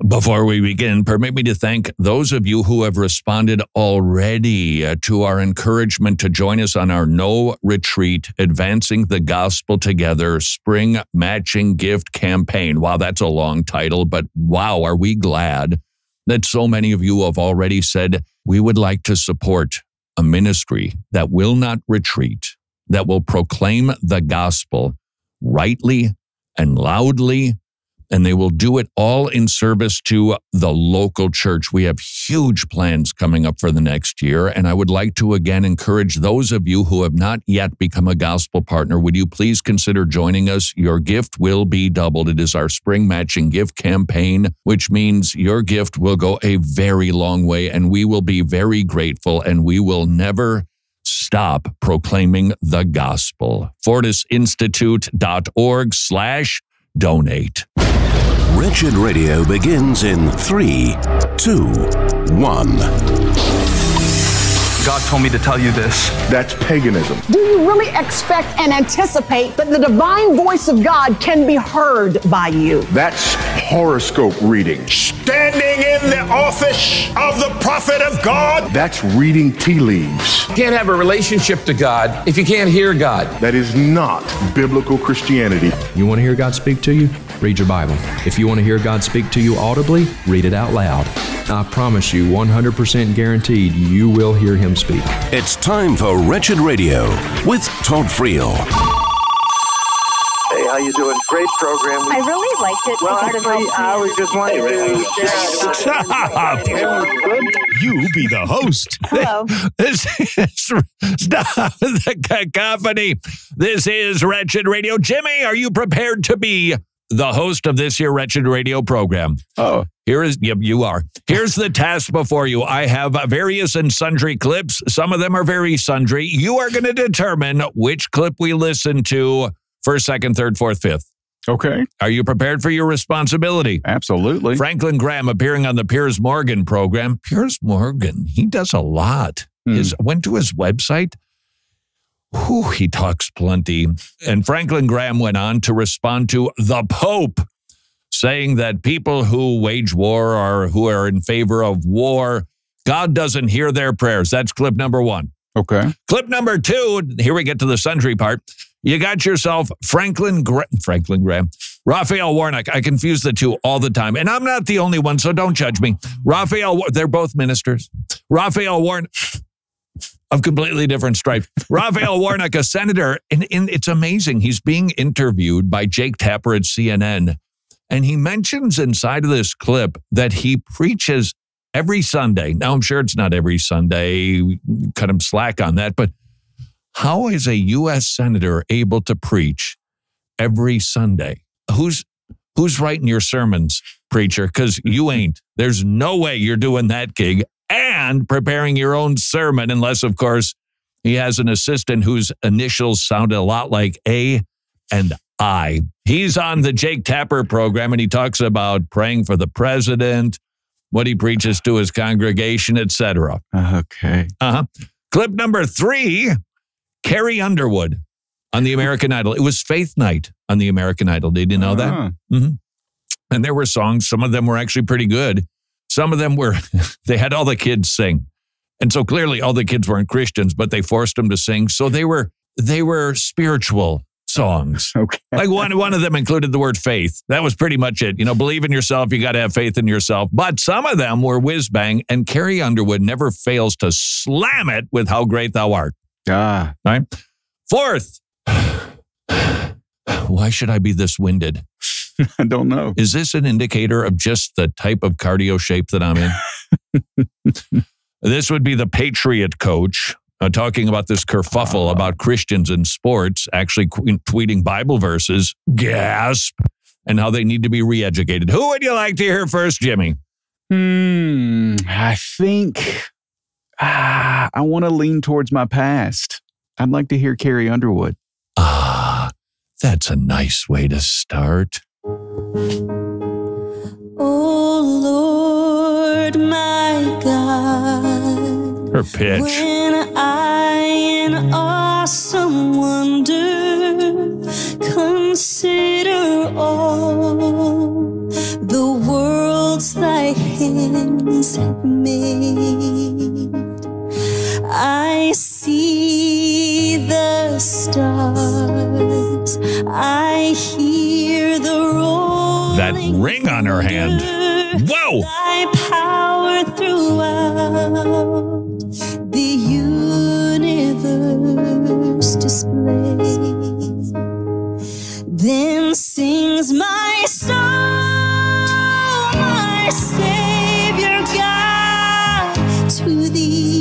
Before we begin, permit me to thank those of you who have responded already to our encouragement to join us on our No Retreat Advancing the Gospel Together Spring Matching Gift Campaign. Wow, that's a long title, but wow, are we glad that so many of you have already said we would like to support a ministry that will not retreat, that will proclaim the gospel rightly and loudly, and they will do it all in service to the local church. We have huge plans coming up for the next year, and I would like to again encourage those of you who have not yet become a gospel partner, would you please consider joining us? Your gift will be doubled. It is our spring matching gift campaign, which means your gift will go a very long way, and we will be very grateful, and we will never stop proclaiming the gospel. FortisInstitute.org/donate. Wretched Radio begins in 3, 2, 1. God told me to tell you this. That's paganism. Do you really expect and anticipate that the divine voice of God can be heard by you? That's horoscope reading. Standing in the office of the prophet of God. That's reading tea leaves. You can't have a relationship to God if you can't hear God. That is not biblical Christianity. You want to hear God speak to you? Read your Bible. If you want to hear God speak to you audibly, read it out loud. I promise you, 100% guaranteed, you will hear Him speak. It's time for Wretched Radio with Todd Friel. Hey, how you doing? Great program. I really liked it. Well, actually, I was just wanting to... Stop! You be the host. Hello. Stop the cacophony. This is Wretched Radio. Jimmy, are you prepared to be the host of this here Wretched Radio program? Oh. You are. Here's the task before you. I have various and sundry clips. Some of them are very sundry. You are going to determine which clip we listen to first, second, third, fourth, fifth. Okay. Are you prepared for your responsibility? Absolutely. Franklin Graham appearing on the Piers Morgan program. Piers Morgan, he does a lot. Went to his website. He talks plenty. And Franklin Graham went on to respond to the Pope, saying that people who wage war or who are in favor of war, God doesn't hear their prayers. That's clip number 1. Okay. Clip number 2, here we get to the sundry part. You got yourself Franklin Graham, Raphael Warnock. I confuse the two all the time. And I'm not the only one, so don't judge me. They're both ministers. Raphael Warnock, of completely different stripes. Raphael Warnock, a senator, and it's amazing. He's being interviewed by Jake Tapper at CNN. And he mentions inside of this clip that he preaches every Sunday. Now, I'm sure it's not every Sunday. We cut him slack on that. But how is a U.S. senator able to preach every Sunday? Who's writing your sermons, preacher? Because you ain't. There's no way you're doing that gig and preparing your own sermon, unless, of course, he has an assistant whose initials sound a lot like A and I. He's on the Jake Tapper program, and he talks about praying for the president, what he preaches to his congregation, etc. Okay. Clip number 3, Carrie Underwood on the American Idol. It was Faith Night on the American Idol. Did you know that? Mm-hmm. And there were songs. Some of them were actually pretty good. Some of them were, they had all the kids sing. And so clearly all the kids weren't Christians, but they forced them to sing. So they were spiritual songs. Okay. Like one of them included the word faith. That was pretty much it. Believe in yourself. You got to have faith in yourself. But some of them were whiz bang, and Carrie Underwood never fails to slam it with how great thou art. Ah. Right? 4th. Why should I be this winded? I don't know. Is this an indicator of just the type of cardio shape that I'm in? This would be the Patriot coach talking about this kerfuffle about Christians in sports, actually tweeting Bible verses, gasp, and how they need to be re-educated. Who would you like to hear first, Jimmy? I think I want to lean towards my past. I'd like to hear Carrie Underwood. That's a nice way to start. Oh, Lord, my God. Her pitch. When I in awesome wonder consider all the worlds thy hands have made. I see the stars, I hear the rolling That ring on her hand. thunder. Whoa! Thy power throughout the universe display. Then sings my soul, my Savior God, to thee.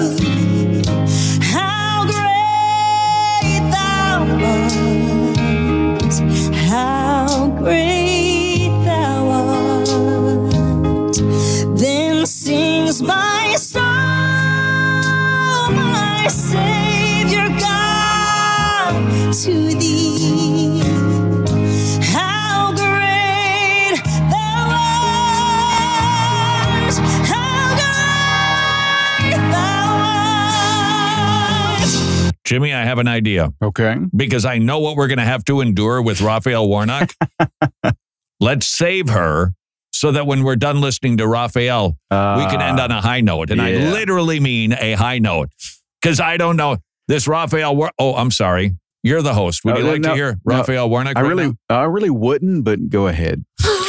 How great thou art, how great thou art. Then sings my soul, my Savior God, to thee. How great thou art, how great thou art. Jimmy, I have an idea. Okay. Because I know what we're going to have to endure with Raphael Warnock. Let's save her so that when we're done listening to Raphael, we can end on a high note. And I yeah. literally mean a high note. Because I don't know. This Raphael I'm sorry. You're the host. Would you like to hear Raphael Warnock? I right really wouldn't, but go ahead.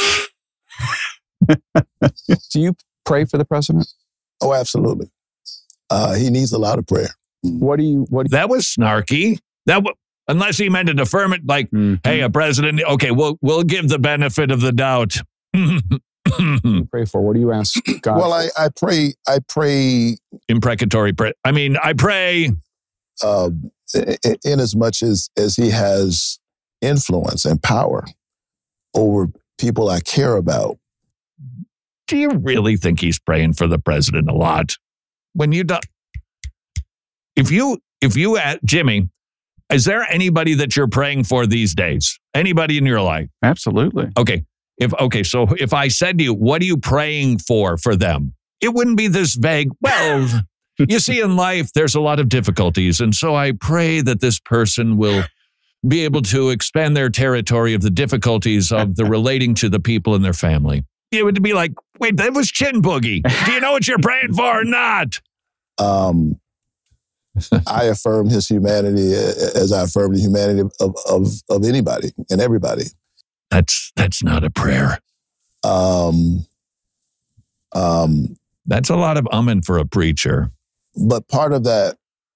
Do you pray for the president? Oh, absolutely. He needs a lot of prayer. That was snarky. Unless he meant to affirm it like, hey, a president, okay, we'll give the benefit of the doubt. Pray for? What do you ask God? Well, I pray imprecatory prayer. I pray in as much as he has influence and power over people I care about. Do you really think he's praying for the president a lot? When you don't, if you Jimmy, is there anybody that you're praying for these days? Anybody in your life? Absolutely. Okay. So if I said to you, what are you praying for them? It wouldn't be this vague. Well, you see, in life, there's a lot of difficulties. And so I pray that this person will be able to expand their territory of the difficulties of the relating to the people in their family. It would be like, wait, that was Chin Boogie. Do you know what you're praying for or not? I affirm his humanity as I affirm the humanity of anybody and everybody. That's not a prayer. That's a lot of umming for a preacher. But part of that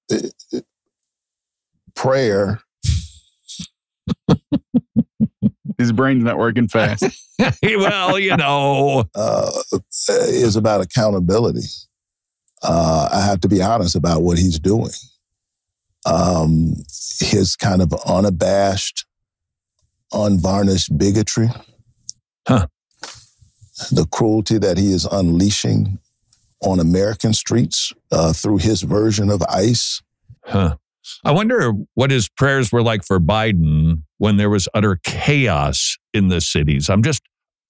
prayer, his brain's not working fast. Well, is about accountability. I have to be honest about what he's doing. His kind of unabashed, unvarnished bigotry. The cruelty that he is unleashing on American streets through his version of ICE. I wonder what his prayers were like for Biden when there was utter chaos in the cities. I'm just,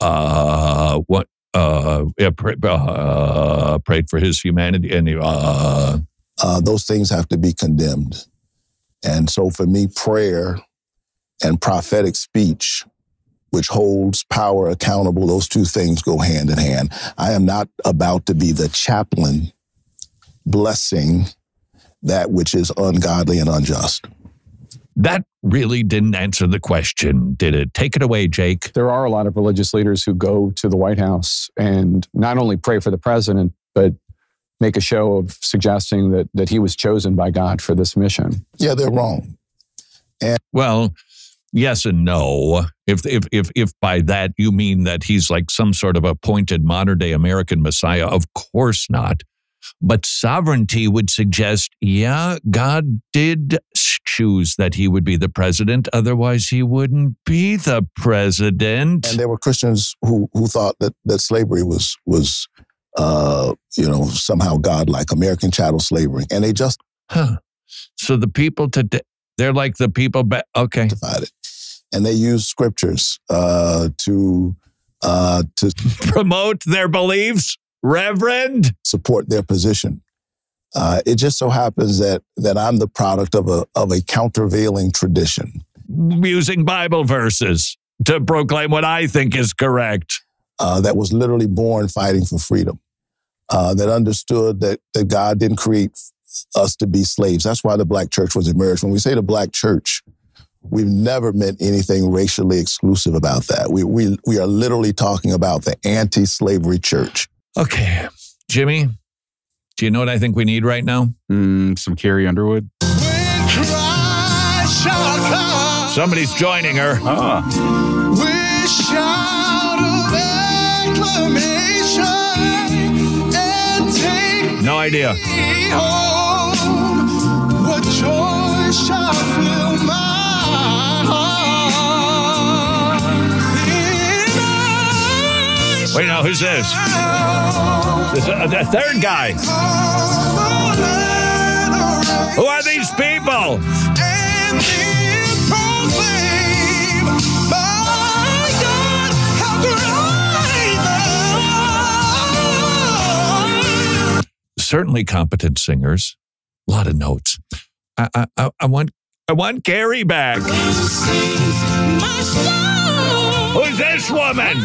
prayed for his humanity. And those things have to be condemned. And so for me, prayer and prophetic speech, which holds power accountable, those two things go hand in hand. I am not about to be the chaplain blessing that which is ungodly and unjust. That really didn't answer the question, did it? Take it away, Jake. There are a lot of religious leaders who go to the White House and not only pray for the president, but make a show of suggesting that he was chosen by God for this mission. Yeah, they're wrong. Well, yes and no. If by that you mean that he's like some sort of appointed modern-day American Messiah, of course not. But sovereignty would suggest, yeah, God did choose that he would be the president. Otherwise, he wouldn't be the president. And there were Christians who thought that slavery was somehow godlike, American chattel slavery. And they just... So the people today, they're like the people... Okay. It. And they use scriptures to promote their beliefs, Reverend? Support their position. It just so happens that I'm the product of a countervailing tradition. Using Bible verses to proclaim what I think is correct. that was literally born fighting for freedom, that understood that God didn't create us to be slaves. That's why the Black church was emerged. When we say the Black church, we've never meant anything racially exclusive about that. We are literally talking about the anti-slavery church. Okay. Jimmy, do you know what I think we need right now? Some Carrie Underwood. Somebody's joining her. We shout of acclamation and take No idea. me home. What joy shall fill my heart. Wait, no, who's this? The third guy. Who are these people? And then proclaim, my God, how great thou art. Certainly competent singers. A lot of notes. I want Carrie back. Who's this woman?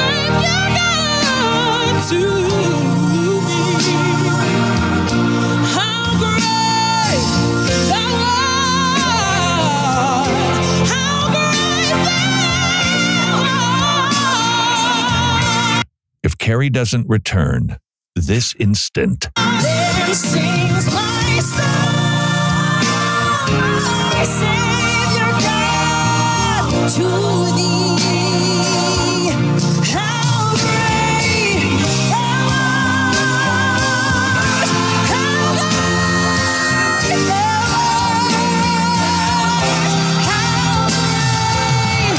If Carrie doesn't return this instant, Then sings my soul, my Savior God, to thee. How great thou art, how great thou art, how great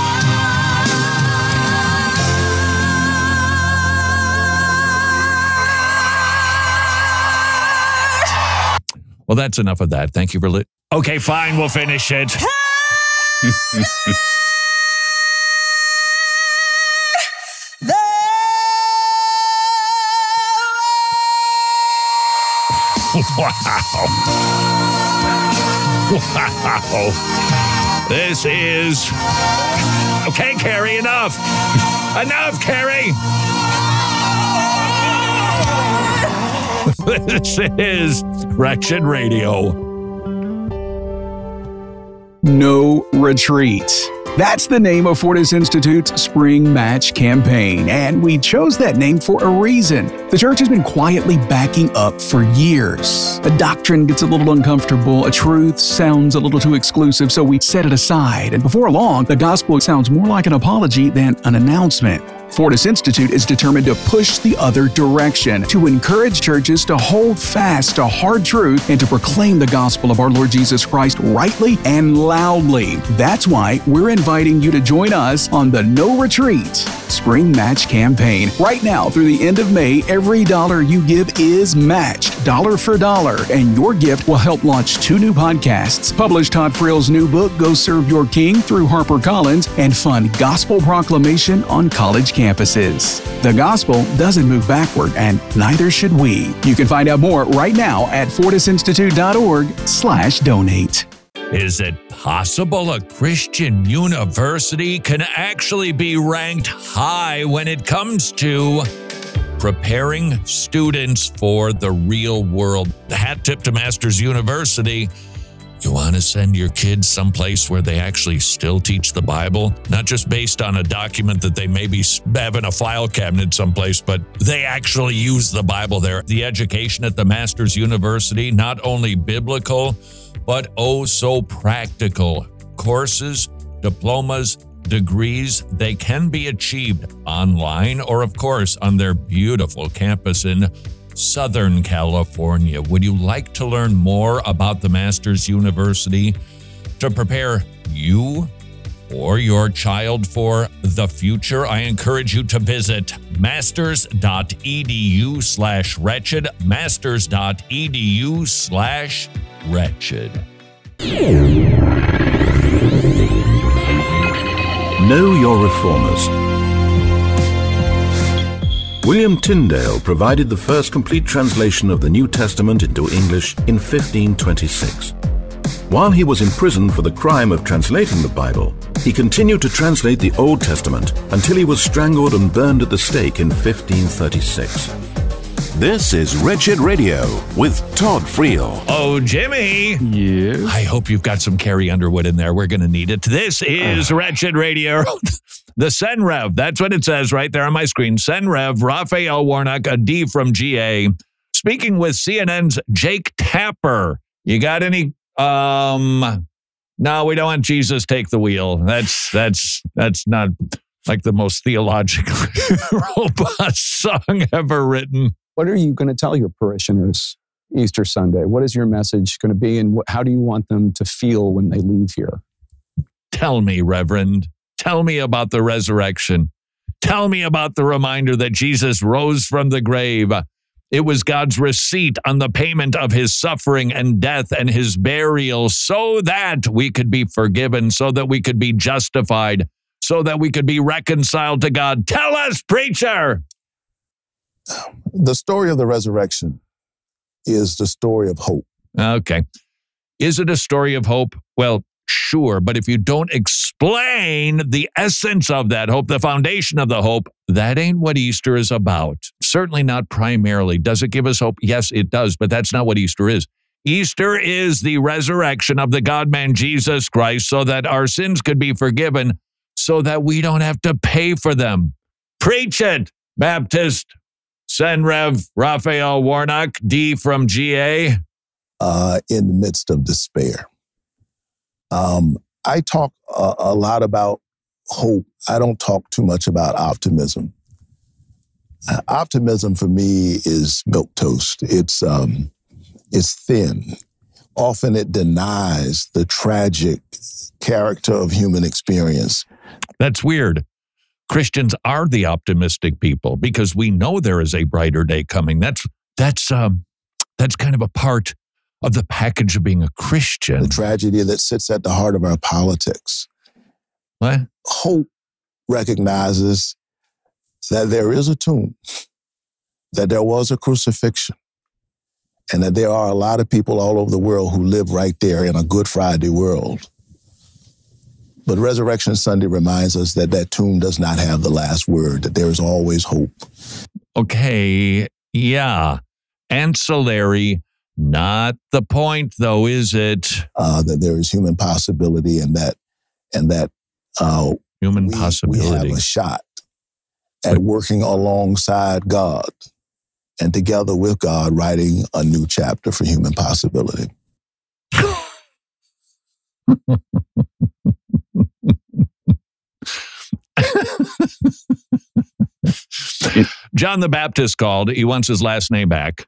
well, that's enough of that. Thank you for Okay, fine, we'll finish it. Wow. This is... Okay, Carrie, enough. Enough, Carrie. This is Wretched Radio. No Retreat. That's the name of Fortis Institute's Spring Match campaign, and we chose that name for a reason. The church has been quietly backing up for years. A doctrine gets a little uncomfortable, a truth sounds a little too exclusive, so we set it aside, and before long, the gospel sounds more like an apology than an announcement. Fortis Institute is determined to push the other direction, to encourage churches to hold fast to hard truth and to proclaim the gospel of our Lord Jesus Christ rightly and loudly. That's why we're inviting you to join us on the No Retreat Spring Match campaign. Right now, through the end of May, every dollar you give is matched, dollar for dollar, and your gift will help launch 2 new podcasts, publish Todd Frill's new book, Go Serve Your King, through HarperCollins, and fund gospel proclamation on college campuses. The gospel doesn't move backward, and neither should we. You can find out more right now at fortisinstitute.org/donate. Is it possible a Christian university can actually be ranked high when it comes to preparing students for the real world? Hat tip to Masters University. You want to send your kids someplace where they actually still teach the Bible, not just based on a document that they maybe have in a file cabinet someplace, but they actually use the Bible there. The education at the Masters University, not only biblical, but oh so practical. Courses, diplomas, degrees, they can be achieved online or, of course, on their beautiful campus in Southern California. Would you like to learn more about the Masters University to prepare you or your child for the future? I encourage you to visit masters.edu/wretched, masters.edu/wretched. Know your reformers. William Tyndale provided the first complete translation of the New Testament into English in 1526. While he was in prison for the crime of translating the Bible, he continued to translate the Old Testament until he was strangled and burned at the stake in 1536. This is Wretched Radio with Todd Friel. Oh, Jimmy. Yes. I hope you've got some Carrie Underwood in there. We're going to need it. This is Wretched Radio. The Senrev, that's what it says right there on my screen. Senrev, Raphael Warnock, a D from GA. Speaking with CNN's Jake Tapper. You got any? No, we don't want Jesus take the wheel. That's not like the most theologically robust song ever written. What are you going to tell your parishioners Easter Sunday? What is your message going to be, and how do you want them to feel when they leave here? Tell me, Reverend. Tell me about the resurrection. Tell me about the reminder that Jesus rose from the grave. It was God's receipt on the payment of his suffering and death and his burial so that we could be forgiven, so that we could be justified, so that we could be reconciled to God. Tell us, preacher! The story of the resurrection is the story of hope. Okay. Is it a story of hope? Well, sure. But if you don't explain the essence of that hope, the foundation of the hope, that ain't what Easter is about. Certainly not primarily. Does it give us hope? Yes, it does. But that's not what Easter is. Easter is the resurrection of the God-man Jesus Christ so that our sins could be forgiven, so that we don't have to pay for them. Preach it, Baptist. Senrev, Raphael Warnock, D from GA. In the midst of despair. I talk a lot about hope. I don't talk too much about optimism. Optimism for me is milquetoast. It's thin. Often it denies the tragic character of human experience. That's weird. Christians are the optimistic people because we know there is a brighter day coming. That's kind of a part of the package of being a Christian. The tragedy that sits at the heart of our politics. What? Hope recognizes that there is a tomb, that there was a crucifixion, and that there are a lot of people all over the world who live right there in a Good Friday world. But Resurrection Sunday reminds us that that tomb does not have the last word, that there is always hope. Okay, yeah. Ancillary, not the point though, is it? That there is human possibility and that human possibility. We have a shot at working alongside God and together with God writing a new chapter for human possibility. John the Baptist called. He wants his last name back.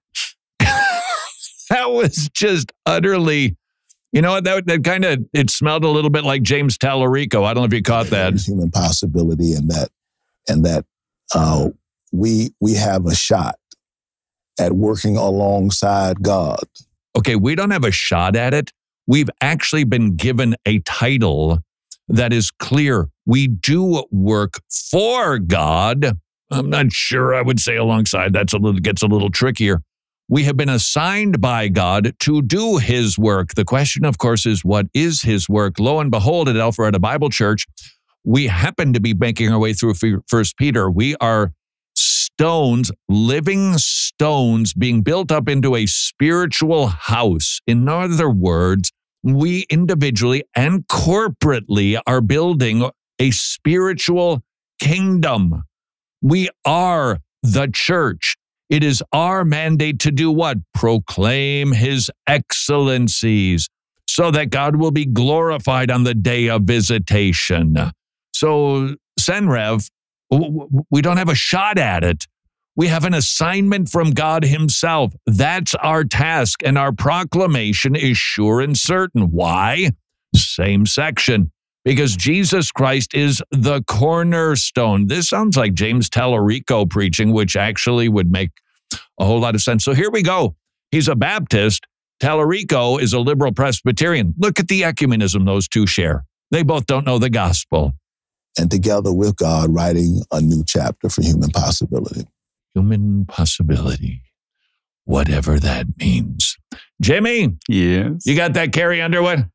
That was just utterly, you know what, that kind of, it smelled a little bit like James Tallarico. I don't know if you caught that. There's human possibility and that we have a shot at working alongside God. Okay, we don't have a shot at it. We've actually been given a title that is clear. We do work for God. I'm not sure I would say alongside. Gets a little trickier. We have been assigned by God to do his work. The question, of course, is what is his work? Lo and behold, at Alpharetta Bible Church, we happen to be making our way through 1 Peter. We are stones, living stones, being built up into a spiritual house. In other words, we individually and corporately are building a spiritual kingdom. We are the church. It is our mandate to do what? Proclaim his excellencies so that God will be glorified on the day of visitation. So, Senrev, we don't have a shot at it. We have an assignment from God himself. That's our task, and our proclamation is sure and certain. Why? Same section. Because Jesus Christ is the cornerstone. This sounds like James Tallarico preaching, which actually would make a whole lot of sense. So here we go. He's a Baptist. Tallarico is a liberal Presbyterian. Look at the ecumenism those two share. They both don't know the gospel. And together with God, writing a new chapter for human possibility. Human possibility, whatever that means. Jimmy? Yes? You got that, Carrie Underwood?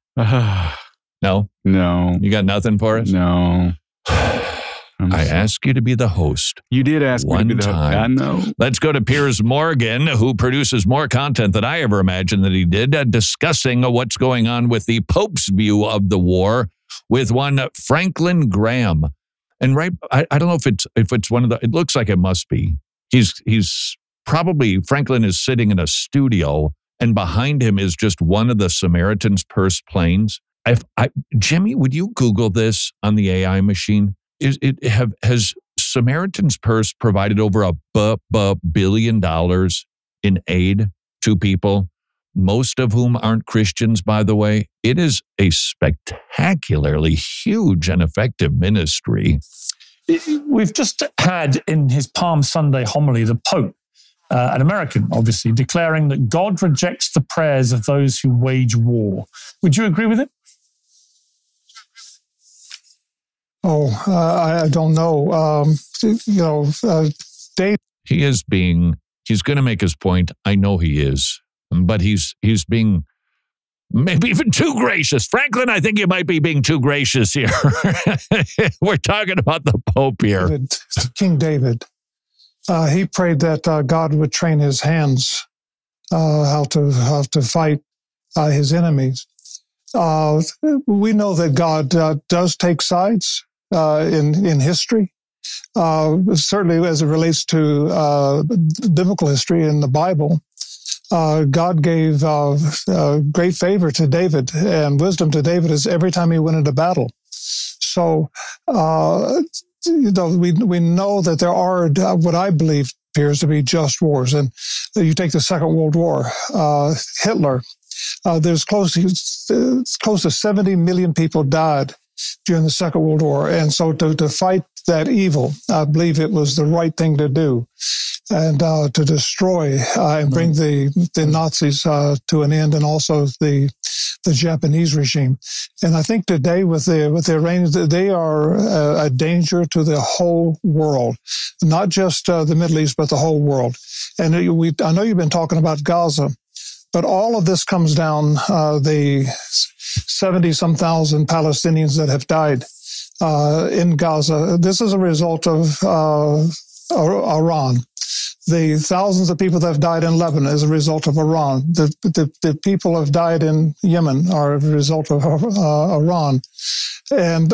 No? No. You got nothing for us? No. I asked you to be the host. You did ask me to be the host. I know. Let's go to Piers Morgan, who produces more content than I ever imagined that he did, discussing what's going on with the Pope's view of the war with one Franklin Graham. And I don't know if it's one of the, it looks like it must be. He's probably, Franklin is sitting in a studio and behind him is just one of the Samaritan's Purse planes. Jimmy, would you Google this on the AI machine? Has Samaritan's Purse provided over $1 billion in aid to people, most of whom aren't Christians, by the way? It is a spectacularly huge and effective ministry. We've just had in his Palm Sunday homily, the Pope, an American, obviously, declaring that God rejects the prayers of those who wage war. Would you agree with him? I don't know. Dave. He's going to make his point. I know he is, but he's being maybe even too gracious. Franklin, I think you might be being too gracious here. We're talking about the Pope here. King David. He prayed that God would train his hands how to fight his enemies. We know that God does take sides in history, certainly as it relates to biblical history in the Bible. God gave great favor to David and wisdom to David as every time he went into battle. So, we know that there are what I believe appears to be just wars. And you take the Second World War, Hitler. There's close to 70 million people died during the Second World War. And so to fight that evil, I believe it was the right thing to do. And to destroy and bring the Nazis to an end, and also the Japanese regime. And I think today with the Iranians, they are a danger to the whole world, not just the Middle East, but the whole world. And I know you've been talking about Gaza, but all of this comes down the 70-some thousand Palestinians that have died in Gaza. This is a result of Iran. The thousands of people that have died in Lebanon is a result of Iran. The people have died in Yemen are a result of Iran. And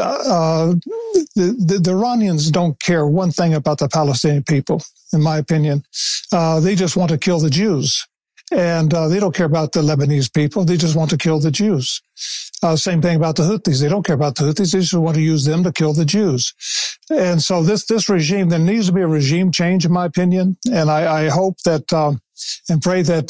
the Iranians don't care one thing about the Palestinian people, in my opinion. They just want to kill the Jews. And they don't care about the Lebanese people. They just want to kill the Jews. Same thing about the Houthis. They don't care about the Houthis. They just want to use them to kill the Jews. And so this regime, there needs to be a regime change, in my opinion. And I hope that and pray that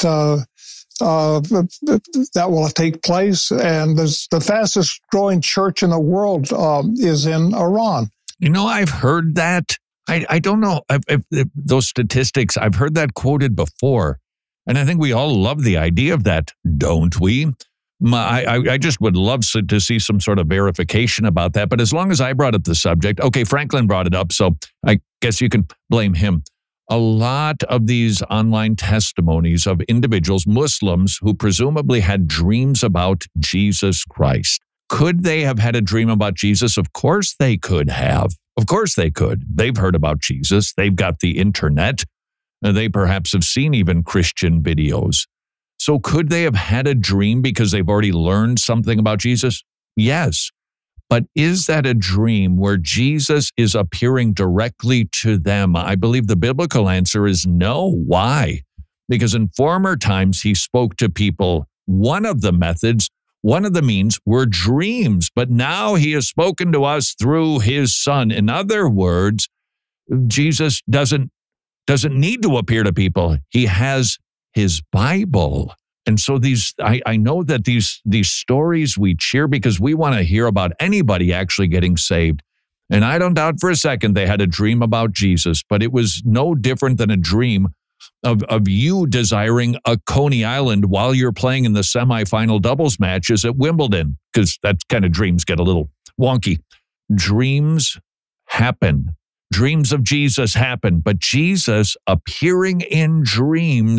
that will take place. And the fastest growing church in the world is in Iran. You know, I've heard that. I don't know if those statistics. I've heard that quoted before. And I think we all love the idea of that, don't we? I just would love to see some sort of verification about that. But as long as I brought up the subject, okay, Franklin brought it up, so I guess you can blame him. A lot of these online testimonies of individuals, Muslims, who presumably had dreams about Jesus Christ. Could they have had a dream about Jesus? Of course they could have. Of course they could. They've heard about Jesus. They've got the internet. They perhaps have seen even Christian videos. So could they have had a dream because they've already learned something about Jesus? Yes. But is that a dream where Jesus is appearing directly to them? I believe the biblical answer is no. Why? Because in former times, he spoke to people. One of the methods, one of the means were dreams. But now he has spoken to us through his Son. In other words, Jesus doesn't need to appear to people. He has his Bible. And so I know that these stories we cheer because we want to hear about anybody actually getting saved. And I don't doubt for a second they had a dream about Jesus, but it was no different than a dream of you desiring a Coney Island while you're playing in the semifinal doubles matches at Wimbledon, because that kind of dreams get a little wonky. Dreams happen. Dreams of Jesus happen, but Jesus appearing in dreams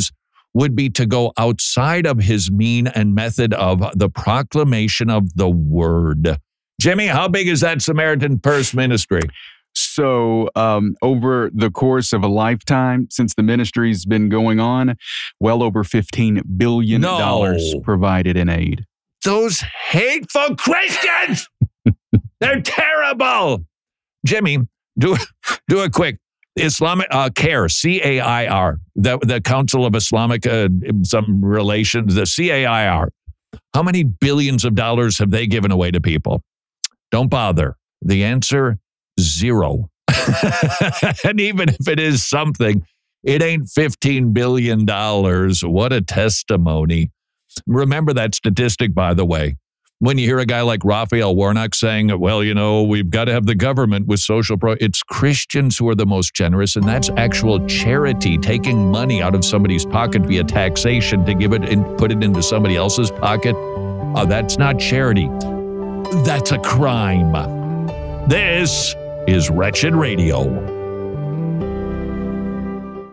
would be to go outside of his mean and method of the proclamation of the word. Jimmy, how big is that Samaritan Purse ministry? So over the course of a lifetime, since the ministry's been going on, well over $15 billion provided in aid. Those hateful Christians! They're terrible! Jimmy, do a quick Islamic CAIR, C-A-I-R, the Council of Islamic some relations, the CAIR. How many billions of dollars have they given away to people? Don't bother. The answer, 0. And even if it is something, it ain't $15 billion. What a testimony. Remember that statistic, by the way. When you hear a guy like Raphael Warnock saying, well, you know, we've got to have the government with social it's Christians who are the most generous, and that's actual charity, taking money out of somebody's pocket via taxation to give it and put it into somebody else's pocket. That's not charity. That's a crime. This is Wretched Radio.